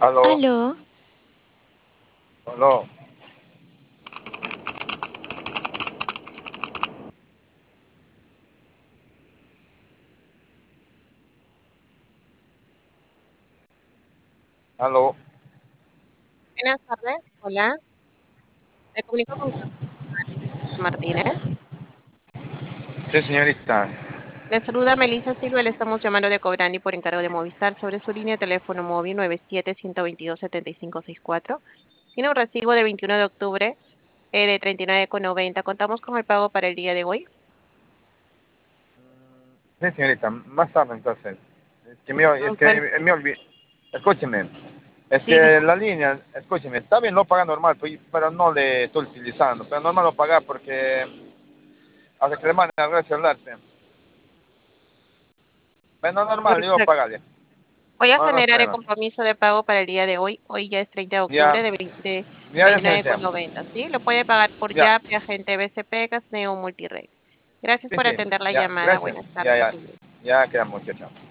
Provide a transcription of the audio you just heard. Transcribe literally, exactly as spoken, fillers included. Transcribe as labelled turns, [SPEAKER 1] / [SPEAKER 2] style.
[SPEAKER 1] Aló,
[SPEAKER 2] Aló,
[SPEAKER 1] aló, aló.
[SPEAKER 3] Buenas tardes, hola. Me comunico con Martínez.
[SPEAKER 1] Sí, señorita.
[SPEAKER 3] Le saluda Melissa Silva, le estamos llamando de Cobrani por encargo de Movistar sobre su línea de teléfono móvil nueve siete, uno dos dos, siete cinco seis cuatro. Tiene un recibo de veintiuno de octubre eh, de treinta y nueve con noventa. Contamos con el pago para el día de hoy.
[SPEAKER 1] Sí, señorita. Más tarde, entonces. Es que me, es
[SPEAKER 3] Mm,
[SPEAKER 1] que
[SPEAKER 3] per-
[SPEAKER 1] me olvidé. Escúcheme. Es
[SPEAKER 3] Sí,
[SPEAKER 1] que la línea, escúcheme, está bien no pagar normal, pues, pero no le estoy utilizando. Pero normal lo pagar porque hace que le manden al celular. Sí. Pero normal, digo,
[SPEAKER 3] perfecto.
[SPEAKER 1] pagarle.
[SPEAKER 3] Voy a
[SPEAKER 1] No, no hay
[SPEAKER 3] generar el
[SPEAKER 1] problema.
[SPEAKER 3] compromiso de pago para el día de hoy. Hoy ya es treinta de
[SPEAKER 1] Ya,
[SPEAKER 3] octubre de, veinte de
[SPEAKER 1] ya, ya,
[SPEAKER 3] veintinueve
[SPEAKER 1] señorita.
[SPEAKER 3] con noventa, ¿sí? Lo puede pagar por
[SPEAKER 1] Ya,
[SPEAKER 3] Yape, agente B C P, Casneo Multirred. Gracias
[SPEAKER 1] sí,
[SPEAKER 3] por
[SPEAKER 1] sí.
[SPEAKER 3] atender la
[SPEAKER 1] Ya,
[SPEAKER 3] llamada.
[SPEAKER 1] gracias.
[SPEAKER 3] Buenas
[SPEAKER 1] Ya,
[SPEAKER 3] tardes.
[SPEAKER 1] ya. Ya queda mucho, chao.